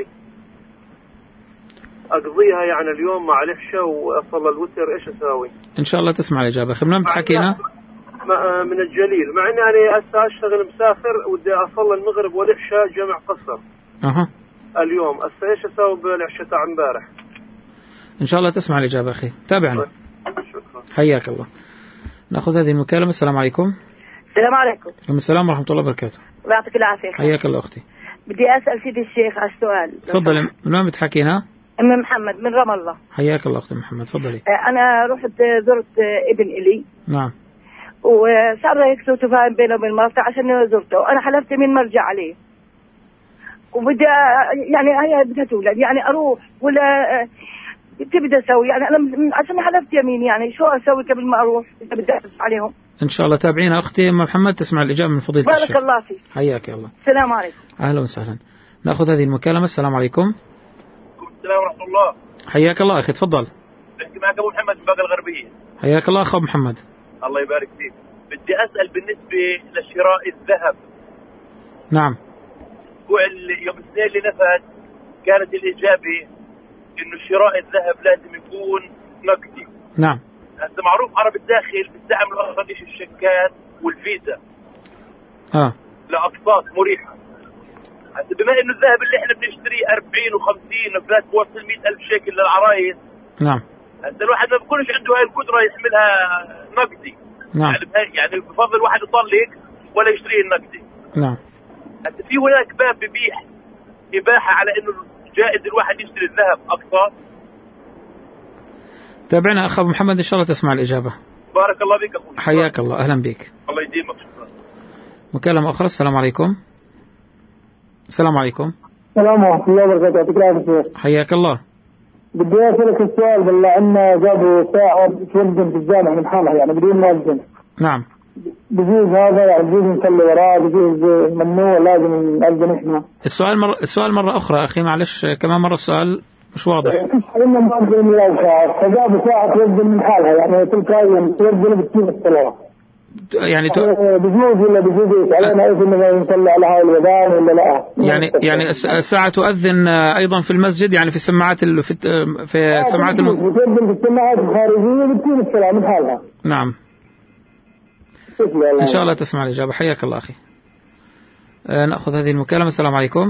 اقضيها يعني اليوم مع العشاء واصلي الوتر، ايش اساوي؟ ان شاء الله تسمع الاجابه. خلينا بتحكينا من الجليل، مع اني يعني هسه اشتغل مسافر ودي اصلي المغرب والعشاء جمع قصر. اها اليوم هسه ايش اساوي بالعشاء تاع امبارح؟ ان شاء الله تسمع الاجابه اخي، تابعنا. شكرا. حياك الله. ناخذ هذه المكالمه. السلام عليكم. السلام عليكم. وعليكم السلام ورحمه الله وبركاته. الله يعطيك العافيه. حياك الله اختي. بدي اسال سيدي الشيخ على السؤال. تفضلي. من وين بتحكينا؟ ام محمد من رام الله. حياك الله اختي محمد، تفضلي. انا رحت زرت ابن الي. نعم. وصار هيك سوء تفاهم بينه وبين مرته عشان زرته، وانا حلفت من مرجع عليه. وبدي يعني هي بدها تولد، يعني اروح ولا بدي بدي اسوي، يعني انا عشان حلفت يمين، يعني شو اسوي قبل ما اروح اذا بدي احلف عليهم؟ ان شاء الله تابعينا اختي ام محمد، تسمع الاجابه من فضيله بارك الشيخ. بارك الله فيك. حياك الله. السلام عليكم. اهلا وسهلا. ناخذ هذه المكالمه. السلام عليكم. السلام ورحمه الله. حياك الله اخي، تفضل. بحكي معك ابو محمد من باقي الغربيه. حياك الله اخو محمد. الله يبارك فيك. بدي اسال بالنسبه لشراء الذهب. نعم. هو يوم السنه اللي نفت كانت الاجابه انه شراء الذهب لازم يكون نقدي. نعم. هذا معروف عرب الداخل بيستعملوا اغلب شيء الشيكات والفيزا. اه. لاقساط مريحه. هسه بما انه الذهب اللي احنا بنشتريه أربعين وخمسين وفلات بوصل مئة ألف شيكل للعرايس. نعم. هسه الواحد ما بيكونش عنده هاي القدره يحملها نقدي. نعم. يعني يعني بفضل واحد يطلق ولا يشتريه النقدي. نعم. هسه في هناك باب ببيح اباحه على انه جائز الواحد يشتري الذهب اقساط. تابعنا اخ ابو محمد، ان شاء الله تسمع الاجابه. بارك الله بك اخوي. حياك الله، اهلا بك. الله يديمك. شكرا. مكالمه اخرى. السلام عليكم. السلام عليكم. السلام ورحمه الله وبركاته. يعطيك العافيه. حياك الله. بدي اسالك السؤال، بالله عنا جابوا ساعه تودن في الجامع من حالها يعني بدون مؤذن. نعم. بجوز هذا يعني بجوز نصلي وراه، بجوز ممنوع لازم نأذن احنا؟ السؤال مرة السؤال مرة أخرى أخي، معلش كمان مرة السؤال مش واضح. قلنا مؤذن لو ساعة، فجابوا ساعة تودن من حالها يعني تلقائيا تودن بتجيب الصلاة. يعني تو... بجوز ولا بجوز ايش؟ علينا ايش انه نصلي على هاي الأذان ولا لا؟ يعني يعني الساعة تؤذن أيضا في المسجد، يعني في السماعات ال... في في السماعات الم... تؤذن في السماعات الخارجية بتجيب الصلاة من حالها. نعم. إن شاء الله تسمع الإجابة. حياك الله أخي. آه نأخذ هذه المكالمة. السلام عليكم.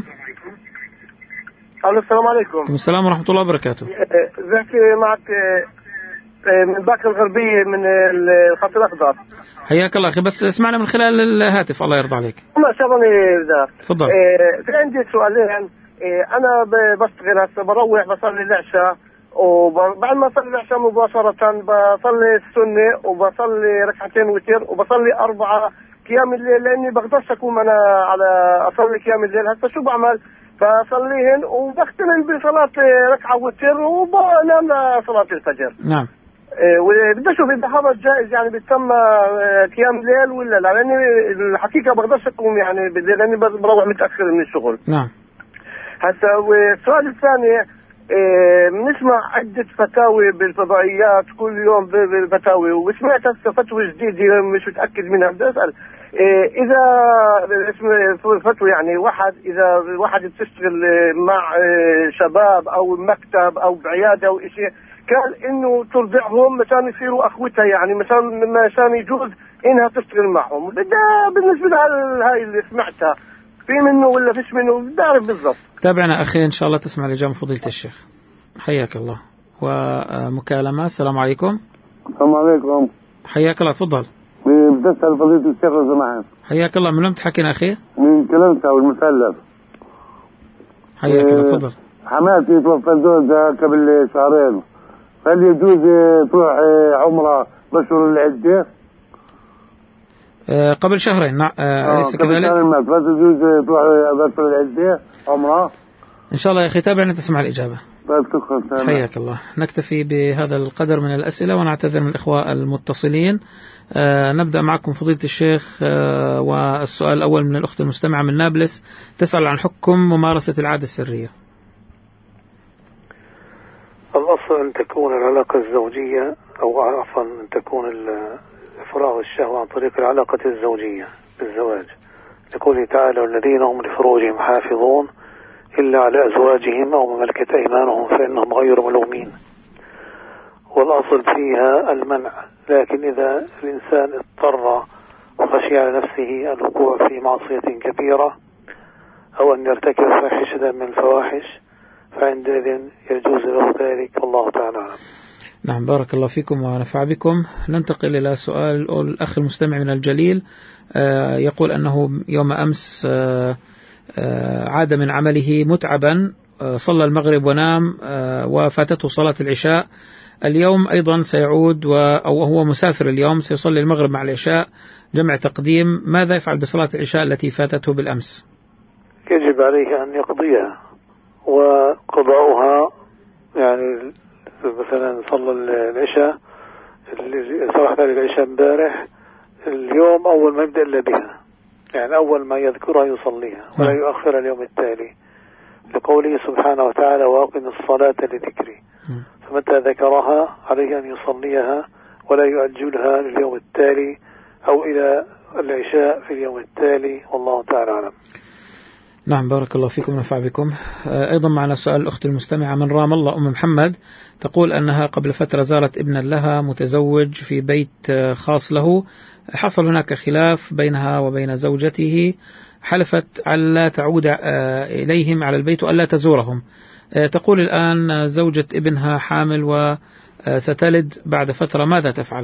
السلام عليكم. السلام ورحمة الله وبركاته. ذاك معك من باقي الغربية من الخط الأخضر. حياك الله أخي، بس اسمعنا من خلال الهاتف الله يرضى عليك. ما شغلني ذا. تفضل. في عندي سؤالين. أنا بشتغل هسه بروح بصلي العشاء، وبعد ما اصلي العشاء مباشرة بصلي السنة وبصلي ركعتين وتر وبصلي أربعة قيام الليل، لأني بقدرش أكون أنا على أصلي قيام الليل. هسه شو بعمل؟ فصليهن وبختمن بصلاة ركعة وتر وبنام لصلاة الفجر. نعم. وبدي أشوف إذا هذا جائز يعني بتسمى قيام الليل ولا لا، لأني الحقيقة بقدرش أقوم يعني بالليل لأني بروح متأخر من الشغل. نعم. هسه والسؤال الثاني، بنسمع عدة فتاوي بالفضائيات كل يوم بالفتاوي، وسمعت هسه فتوى جديدة مش متأكد منها. بدي أسأل إذا اسم فتوى يعني واحد إذا واحد بتشتغل مع شباب أو مكتب أو بعيادة أو إشي، كان إنه ترضعهم مشان يصيروا أخوتها، يعني مشان مشان يجوز إنها تشتغل معهم. بالنسبة لهاي اللي سمعتها في منه ولا فيش منه بدي أعرف بالضبط. تابعنا أخي إن شاء الله تسمع الإجابة فضيلة الشيخ. حياك الله. ومكالمة. السلام عليكم. السلام عليكم. حياك الله، تفضل. بدي أسأل فضيلة الشيخ لو سمحت. حياك الله. من وين تحكينا أخي؟ من كلمسة والمثلث. حياك الله، تفضل. حماتي توفت زوجها قبل شهرين، هل يجوز تروح عمرة بشهر العدة؟ أه قبل شهرين. نعم. أه أليس كذلك؟ قبل شهرين ما يجوز تروح بشهر العدة عمرة؟ إن شاء الله يا أخي تابعنا تسمع الإجابة. حياك الله. نكتفي بهذا القدر من الأسئلة ونعتذر من الإخوة المتصلين. آه نبدأ معكم فضيلة الشيخ. آه والسؤال الأول من الأخت المستمعة من نابلس تسأل عن حكم ممارسة العادة السرية. الأصل أن تكون العلاقة الزوجية أو عفوا أن تكون إفراغ الشهوة عن طريق العلاقة الزوجية بالزواج، لقوله تعالى والذين هم لفروجهم حافظون إلا على أزواجهم أو ملكت أيمانهم فإنهم غير ملومين، والأصل فيها المنع. لكن إذا الإنسان اضطر وخشي على نفسه الوقوع في معصية كبيرة أو أن يرتكب فاحشة من الفواحش فعندئذ يجوز له ذلك، والله تعالى أعلم. نعم بارك الله فيكم ونفع بكم. ننتقل إلى سؤال الأخ المستمع من الجليل. آه يقول أنه يوم أمس آه آه عاد من عمله متعبا، آه صلى المغرب ونام آه وفاتته صلاة العشاء. اليوم أيضا سيعود أو هو مسافر اليوم سيصلي المغرب مع العشاء جمع تقديم. ماذا يفعل بصلاة العشاء التي فاتته بالأمس؟ يجب عليه أن يقضيها، وقضاؤها يعني مثلا صلى العشاء صلاة العشاء امبارح، اليوم أول ما يبدأ إلا بها، يعني أول ما يذكرها يصليها ولا يؤخر اليوم التالي، لقوله سبحانه وتعالى وأقم الصلاة لذكري. فمتى ذكرها عليه أن يصليها ولا يؤجلها لليوم التالي أو إلى العشاء في اليوم التالي، والله تعالى أعلم. نعم بارك الله فيكم ونفع بكم. أيضا معنا سؤال الأخت المستمعة من رام الله أم محمد، تقول أنها قبل فترة زارت ابنا لها متزوج في بيت خاص له، حصل هناك خلاف بينها وبين زوجته، حلفت ألا تعود إليهم على البيت وألا تزورهم. تقول الآن زوجة ابنها حامل وستلد بعد فترة، ماذا تفعل؟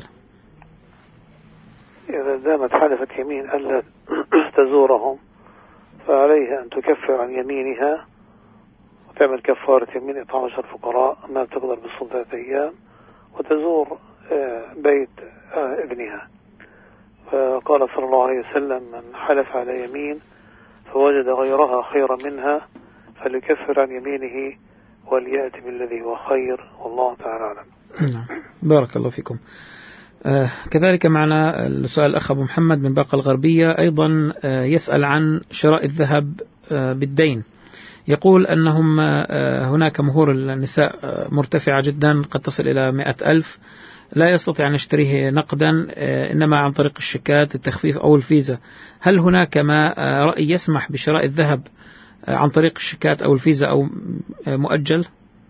إذا دامت حلفت يمين ألا تزورهم فعليها أن تكفر عن يمينها وتعمل كفارة يمين إطعام عشر فقراء ما تقدر بالصوم ثلاثة أيام وتزور بيت ابنها. فقال صلى الله عليه وسلم من حلف على يمين فوجد غيرها خيرا منها فليكفر عن يمينه وليأتي بالذي هو خير، والله تعالى أعلم. بارك الله فيكم. آه كذلك معنا السؤال الأخ أبو محمد من باقة الغربية، أيضا آه يسأل عن شراء الذهب آه بالدين. يقول أنهم آه هناك مهور النساء آه مرتفعة جدا قد تصل إلى مئة ألف، لا يستطيع أن يشتريه نقدا آه إنما عن طريق الشيكات التخفيف أو الفيزا. هل هناك ما آه رأي يسمح بشراء الذهب آه عن طريق الشيكات أو الفيزا أو آه مؤجل؟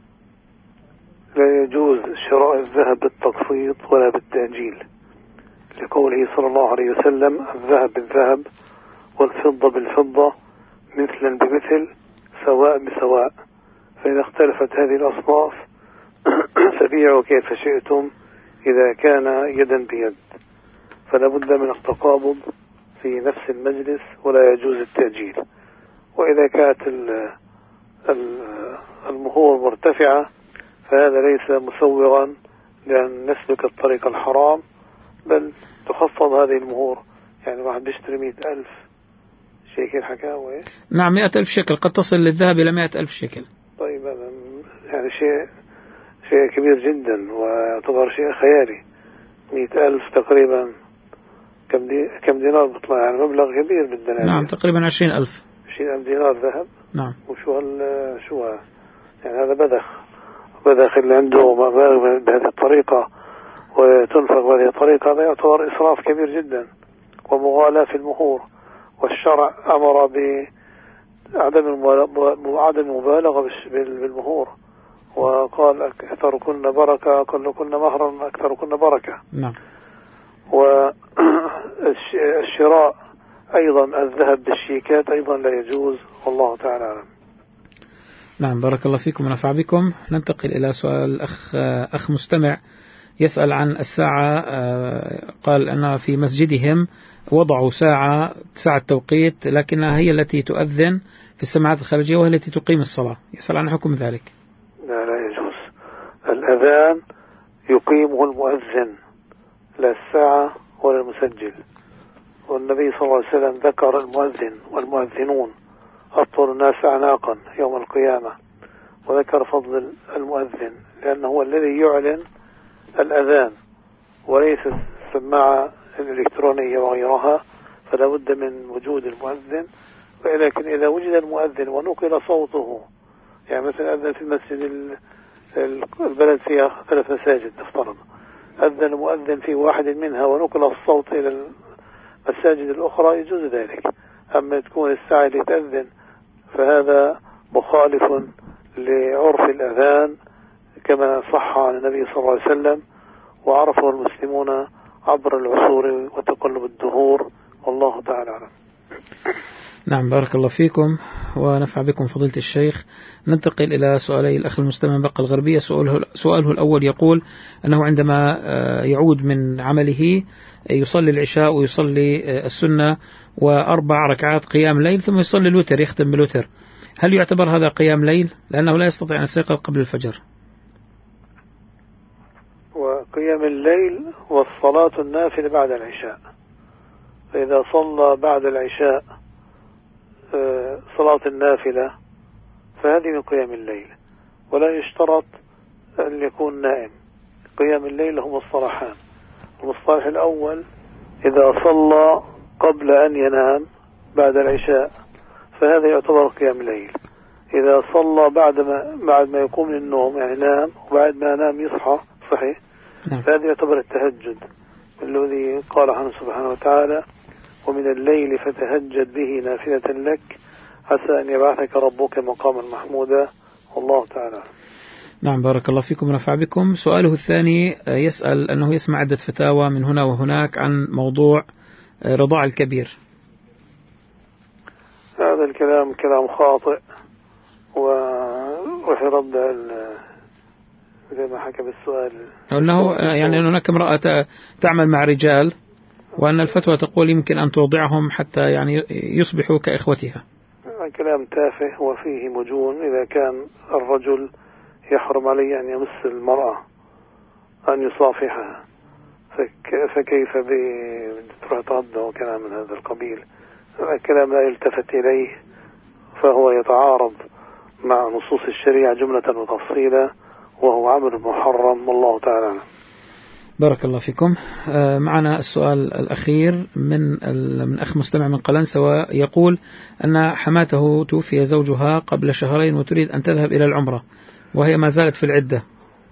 لا يجوز شراء الذهب بالتقسيط ولا بالتأجيل، لقوله صلى الله عليه وسلم الذهب بالذهب والفضة بالفضة مثلا بمثل سواء بسواء، فإذا اختلفت هذه الأصناف فبيعوا كيف شئتم إذا كان يدا بيد، فلا بد من التقابض في نفس المجلس ولا يجوز التأجيل. وإذا كانت المهور مرتفعة فهذا ليس مسوغا لأن نسلك الطريق الحرام، بل تخفض هذه المهور. يعني واحد بيشتري مئة ألف شيكل حكاوة. نعم مئة ألف شيكل قد تصل للذهب إلى مئة ألف شيكل. طيب هذا يعني شيء شيء كبير جدا ويعتبر شيء خيالي. مئة ألف تقريبا كم دي كم دينار بيطلع، يعني مبلغ كبير بالدنانير. نعم تقريبا عشرين ألف. عشرين ألف دينار ذهب. نعم. وشو هال شو ها يعني هذا بذخ بذخ اللي عنده مبالغ بهذه الطريقة وتنفق بهذه الطريقة، هذا يعتبر إسراف كبير جدا ومغالاة في المهور، والشرع أمر بعدم المبالغة بالمهور وقال أكثر كنا بركة أقل كنا مهرا أكثر كنا بركة. نعم. والشراء أيضا الذهب بالشيكات أيضا لا يجوز، والله تعالى أعلم. نعم بارك الله فيكم ونفع بكم. ننتقل إلى سؤال أخ أخ مستمع يسأل عن الساعة. قال أن في مسجدهم وضعوا ساعة ساعة توقيت لكنها هي التي تؤذن في السماعات الخارجية وهي التي تقيم الصلاة، يسأل عن حكم ذلك. لا لا يجوز، الأذان يقيمه المؤذن لا الساعة ولا المسجل، والنبي صلى الله عليه وسلم ذكر المؤذن والمؤذنون أطول الناس أعناقا يوم القيامة، وذكر فضل المؤذن لأنه هو الذي يعلن الأذان وليس السماعة الإلكترونية وغيرها، فلا بد من وجود المؤذن. ولكن إذا وجد المؤذن ونقل صوته، يعني مثلا أذن في المسجد البلد فيها ثلاث مساجد نفترض، أذن المؤذن في واحد منها ونقل الصوت إلى المساجد الأخرى يجوز ذلك. أما تكون الساعة اللي تأذن فهذا مخالف لعرف الأذان كما صح عن النبي صلى الله عليه وسلم وعرفه المسلمون عبر العصور وتقلب الدهور، والله تعالى أعلم. نعم، بارك الله فيكم ونفع بكم فضيلة الشيخ. ننتقل إلى سؤالي الأخ المستمع بقى الغربية. سؤاله, سؤاله الأول يقول أنه عندما يعود من عمله يصلي العشاء ويصلي السنة وأربع ركعات قيام ليل ثم يصلي الوتر، يختم بالوتر، هل يعتبر هذا قيام ليل لأنه لا يستطيع أن يستيقظ قبل الفجر؟ وقيام الليل والصلاة النافلة بعد العشاء، فإذا صلى بعد العشاء صلاة النافلة فهذه من قيام الليل، ولا يشترط أن يكون نائم. قيام الليل هم الصلاحان. المصطلح الأول إذا صلى قبل أن ينام بعد العشاء فهذا يعتبر قيام الليل. إذا صلى بعد ما بعد ما يقوم من النوم، يعني نام وبعد ما نام يصحى صحيح، فهذا يعتبر التهجد الذي قال عنه سبحانه وتعالى: ومن الليل فتهجد به نافلة لك عسى أن يبعثك ربك مقاما محمودا، والله تعالى. نعم، بارك الله فيكم ونفع بكم. سؤاله الثاني يسأل أنه يسمع عدة فتاوى من هنا وهناك عن موضوع رضاع الكبير. هذا الكلام كلام خاطئ، وفي رد زي ما حكى بالسؤال أنه يعني أن هناك امرأة تعمل مع رجال وأن الفتوى تقول يمكن أن توضعهم حتى يعني يصبحوا كإخوتها. كلام تافه وفيه مجون. إذا كان الرجل يحرم عليه أن يمس المرأة أن يصافحها، فكيف بتروح تغضى وكلام من هذا القبيل؟ الكلام لا يلتفت إليه، فهو يتعارض مع نصوص الشريعة جملة وتفصيلا، وهو عمل محرم، والله تعالى. بارك الله فيكم. معنا السؤال الأخير من من أخ مستمع من قلنسوة، يقول أن حماته توفي زوجها قبل شهرين وتريد أن تذهب إلى العمرة وهي ما زالت في العدة.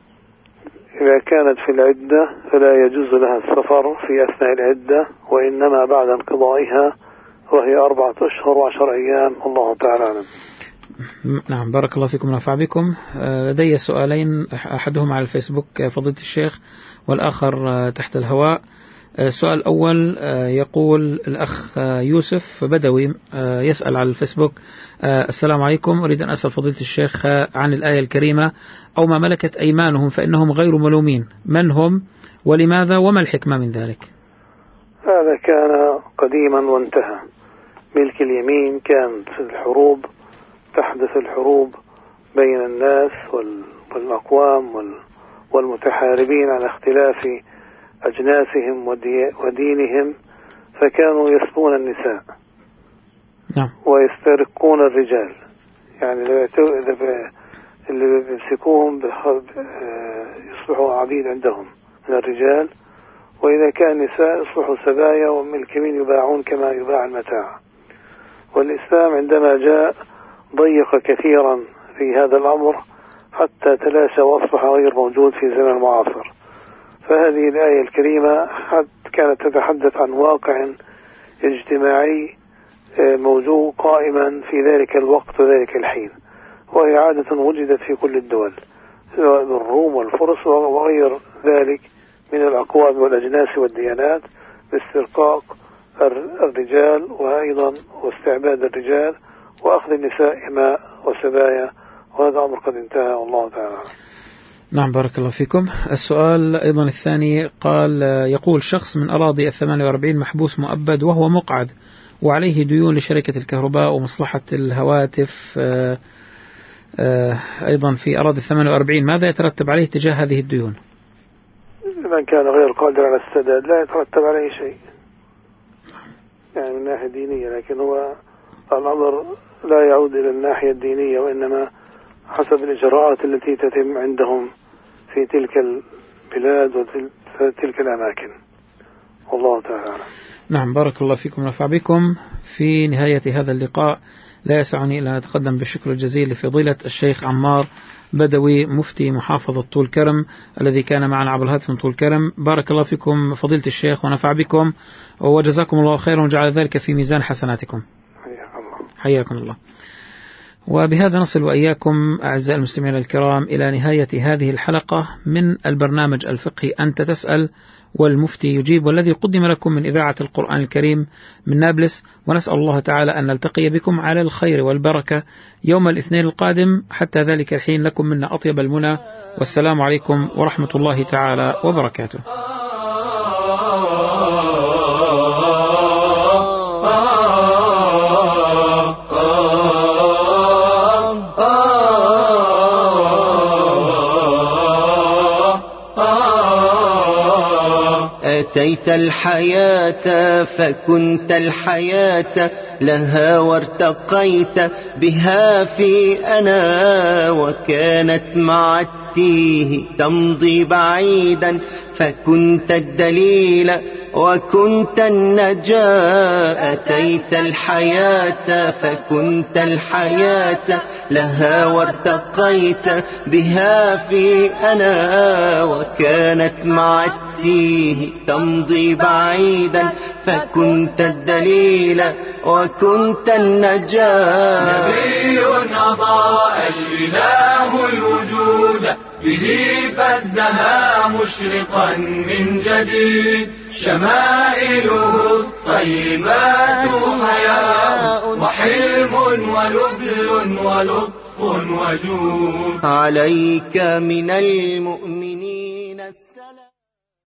إذا كانت في العدة فلا يجوز لها السفر في أثناء العدة، وإنما بعد انقضائها وهي أربعة أشهر وعشر أيام، الله تعالى أعلم. نعم، بارك الله فيكم ونفع بكم. لدي سؤالين، أحدهم على الفيسبوك فضيلة الشيخ والآخر تحت الهواء. السؤال الأول يقول الأخ يوسف بدوي يسأل على الفيسبوك: السلام عليكم، أريد أن أسأل فضيلة الشيخ عن الآية الكريمة: أو ما ملكت أيمانهم فإنهم غير ملومين، من هم ولماذا وما الحكمة من ذلك؟ هذا كان قديما وانتهى. ملك اليمين كان في الحروب، تحدث الحروب بين الناس والأقوام والمتحاربين على اختلاف أجناسهم ودينهم، فكانوا يسبون النساء نعم. ويسترقون الرجال، يعني اللي بيمسكوهم يصبحوا عبيد عندهم من الرجال، وإذا كان نساء يصبحوا سبايا وملكين يباعون كما يباع المتاع. والإسلام عندما جاء ضيق كثيرا في هذا الأمر حتى تلاشى وأصبح غير موجود في زمن المعاصر. فهذه الآية الكريمة كانت تتحدث عن واقع اجتماعي موجود قائما في ذلك الوقت وذلك الحين، وهي عادة وجدت في كل الدول، سواء الروم والفرس وغير ذلك من الأقوام والأجناس والديانات، باسترقاق الرجال وأيضا واستعباد الرجال وأخذ النساء إماء وسبايا، وهذا أمر قد انتهى، والله تعالى. نعم، بارك الله فيكم. السؤال أيضا الثاني قال يقول شخص من أراضي الثمانية وأربعين محبوس مؤبد وهو مقعد وعليه ديون لشركة الكهرباء ومصلحة الهواتف أيضا في أراضي الثمانية وأربعين، ماذا يترتب عليه تجاه هذه الديون؟ من كان غير قادر على السداد لا يترتب عليه شيء يعني من ناحية دينية، لكن هو الأمر لا يعود إلى الناحية الدينية، وإنما حسب الإجراءات التي تتم عندهم في تلك البلاد وتلك الأماكن. والله تعالى. نعم، بارك الله فيكم ونفع بكم. في نهاية هذا اللقاء لا يسعني إلا أن أتقدم بالشكر الجزيل لفضيلة الشيخ عمار بدوي مفتي محافظة طول كرم الذي كان معنا عبر الهاتف من طول كرم. بارك الله فيكم فضيلة الشيخ ونفع بكم وجزاكم الله خيرا وجعل ذلك في ميزان حسناتكم. حياكم الله. وبهذا نصل وإياكم أعزائي المستمعين الكرام إلى نهاية هذه الحلقة من البرنامج الفقهي أنت تسأل والمفتي يجيب، والذي قدم لكم من إذاعة القرآن الكريم من نابلس. ونسأل الله تعالى أن نلتقي بكم على الخير والبركة يوم الاثنين القادم. حتى ذلك الحين لكم منا أطيب المنى، والسلام عليكم ورحمة الله تعالى وبركاته. أتيت الحياة فكنت الحياة لها وارتقيت بها في أنا، وكانت مع التيه تمضي بعيدا فكنت الدليل وكنت النجاة. أتيت الحياة فكنت الحياة لها وارتقيت بها في أنا، وكانت مع التيه تمضي بعيدا فكنت الدليل وكنت النجاة. نبي أضاء الإله الوجود به فازدهى مشرقا من جديد، شمائله الطيبات حياء وحلم ولبل ولطف وجود. عليك من المؤمنين